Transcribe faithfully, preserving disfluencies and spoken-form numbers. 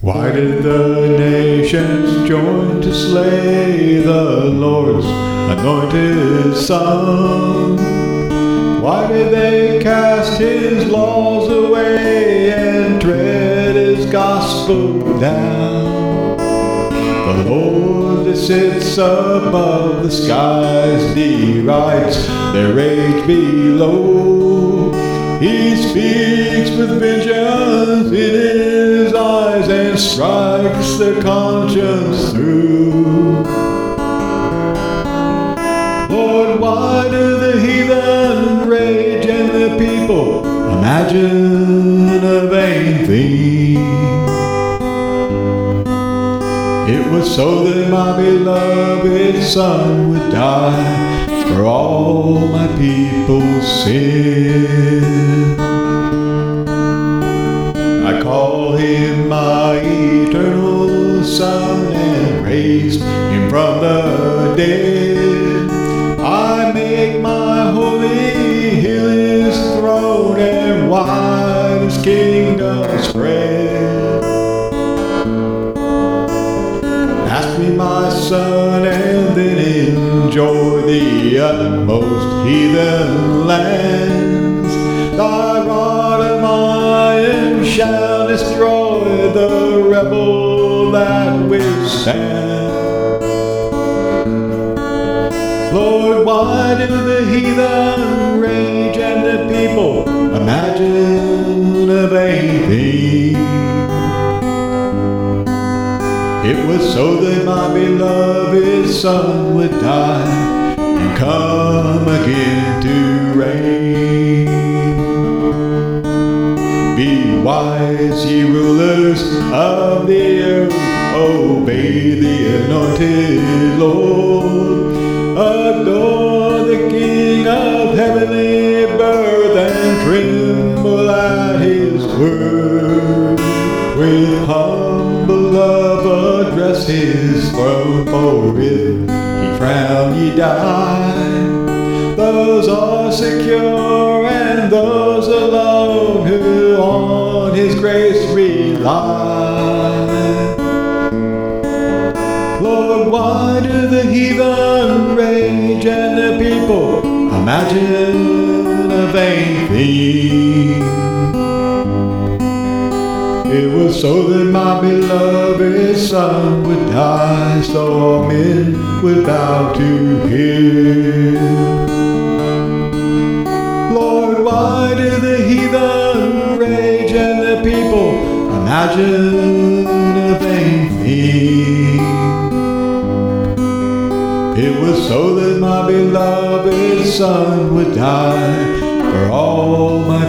Why did the nations join to slay the Lord's anointed Son? Why did they cast his laws away and tread his gospel down? The Lord that sits above the skies derides their rage below. He speaks with vengeance in his eyes and strikes their conscience through. Lord, why do the heathen rage and the people imagine a vain thing? It was so that my beloved Son would die for all my people's sin. I call him my eternal Son and raised him from the dead. I make my holy hill his throne and wide his kingdom spread. Ask me, my son, and then enjoy the utmost heathen lands. Thy rod of iron shall destroy the rebel that withstand. Lord, why do the heathen rage and the people imagine a vain thing? It was so that my beloved Son would die and come again to reign. Be wise, ye rulers of the earth, obey the anointed Lord. Adore the King of heavenly birth and tremble at his word. With humble love address his throne, for if he frown ye die. Those are secure and those alone who on his grace rely. Lord, why do the heathen rage and the people imagine a vain thing? It was so that my beloved Son would die, so all men would bow to him. Lord, why do the heathen rage and the people imagine a vain thing? It was so that my beloved Son would die for all my